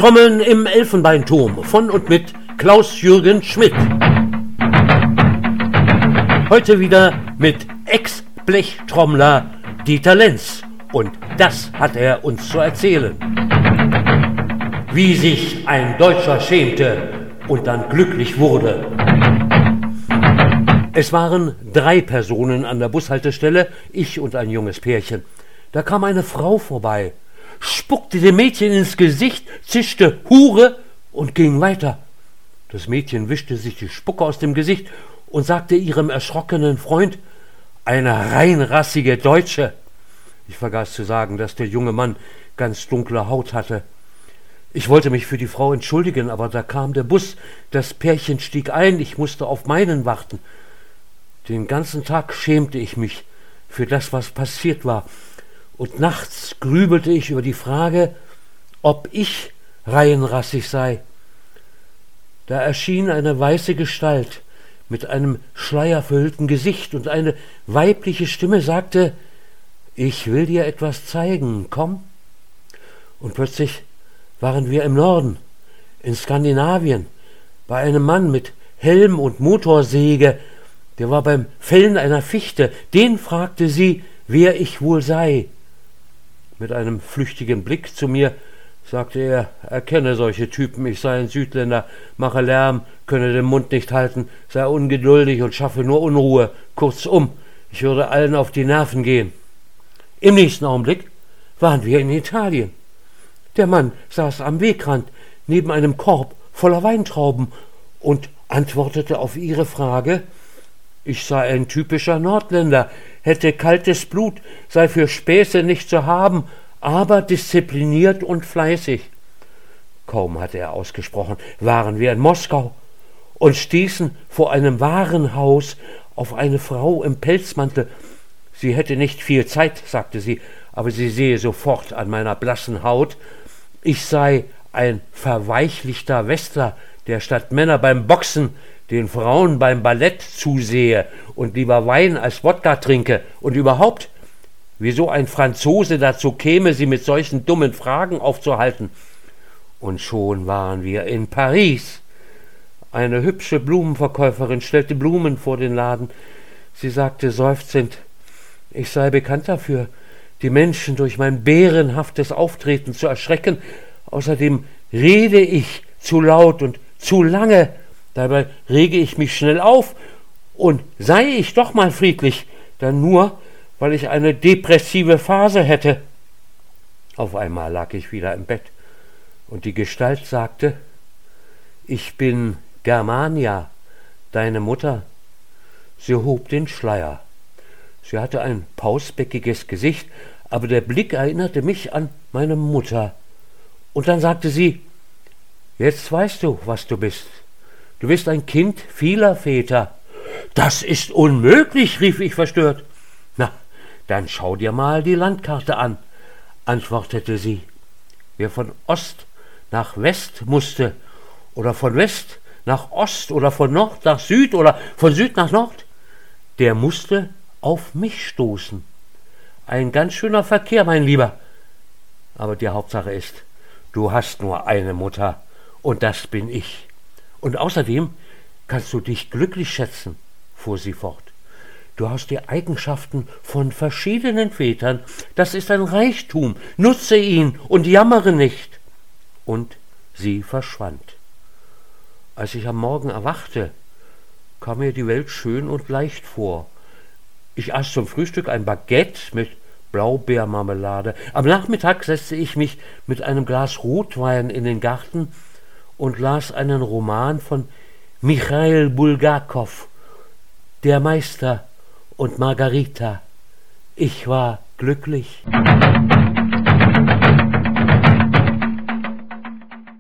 Blechtrommeln im Elfenbeinturm von und mit Klaus-Jürgen Schmidt. Heute wieder mit Ex-Blechtrommler Dieter Lenz. Und das hat er uns zu erzählen. Wie sich ein Deutscher schämte und dann glücklich wurde. Es waren 3 Personen an der Bushaltestelle, ich und ein junges Pärchen. Da kam eine Frau vorbei, spuckte dem Mädchen ins Gesicht, zischte Hure und ging weiter. Das Mädchen wischte sich die Spucke aus dem Gesicht und sagte ihrem erschrockenen Freund, eine reinrassige Deutsche. Ich vergaß zu sagen, dass der junge Mann ganz dunkle Haut hatte. Ich wollte mich für die Frau entschuldigen, aber da kam der Bus, das Pärchen stieg ein, ich musste auf meinen warten. Den ganzen Tag schämte ich mich für das, was passiert war. Und nachts grübelte ich über die Frage, ob ich reihenrassig sei. Da erschien eine weiße Gestalt mit einem schleierverhüllten Gesicht und eine weibliche Stimme sagte, ich will dir etwas zeigen, komm. Und plötzlich waren wir im Norden, in Skandinavien, bei einem Mann mit Helm und Motorsäge, der war beim Fällen einer Fichte. Den fragte sie, wer ich wohl sei. Mit einem flüchtigen Blick zu mir sagte er, erkenne solche Typen, ich sei ein Südländer, mache Lärm, könne den Mund nicht halten, sei ungeduldig und schaffe nur Unruhe. Kurzum, ich würde allen auf die Nerven gehen. Im nächsten Augenblick waren wir in Italien. Der Mann saß am Wegrand neben einem Korb voller Weintrauben und antwortete auf ihre Frage, ich sei ein typischer Nordländer, hätte kaltes Blut, sei für Späße nicht zu haben, aber diszipliniert und fleißig. Kaum hatte er ausgesprochen, waren wir in Moskau und stießen vor einem Warenhaus auf eine Frau im Pelzmantel. Sie hätte nicht viel Zeit, sagte sie, aber sie sehe sofort an meiner blassen Haut, ich sei ein verweichlichter Westler, der statt Männer beim Boxen den Frauen beim Ballett zusehe und lieber Wein als Wodka trinke und überhaupt, wieso ein Franzose dazu käme, sie mit solchen dummen Fragen aufzuhalten. Und schon waren wir in Paris. Eine hübsche Blumenverkäuferin stellte Blumen vor den Laden. Sie sagte seufzend, ich sei bekannt dafür, die Menschen durch mein bärenhaftes Auftreten zu erschrecken. Außerdem rede ich zu laut und zu lange. Dabei rege ich mich schnell auf und sei ich doch mal friedlich, dann nur, weil ich eine depressive Phase hätte. Auf einmal lag ich wieder im Bett und die Gestalt sagte, ich bin Germania, deine Mutter. Sie hob den Schleier. Sie hatte ein pausbäckiges Gesicht, aber der Blick erinnerte mich an meine Mutter. Und dann sagte sie, jetzt weißt du, was du bist. Du bist ein Kind vieler Väter. Das ist unmöglich, rief ich verstört. Na, dann schau dir mal die Landkarte an, antwortete sie. Wer von Ost nach West musste, oder von West nach Ost, oder von Nord nach Süd, oder von Süd nach Nord, der musste auf mich stoßen. Ein ganz schöner Verkehr, mein Lieber. Aber die Hauptsache ist, du hast nur eine Mutter, und das bin ich. Und außerdem kannst du dich glücklich schätzen, fuhr sie fort. Du hast die Eigenschaften von verschiedenen Vätern. Das ist ein Reichtum. Nutze ihn und jammere nicht. Und sie verschwand. Als ich am Morgen erwachte, kam mir die Welt schön und leicht vor. Ich aß zum Frühstück ein Baguette mit Blaubeermarmelade. Am Nachmittag setzte ich mich mit einem Glas Rotwein in den Garten und las einen Roman von Michail Bulgakow, Der Meister und Margarita. Ich war glücklich.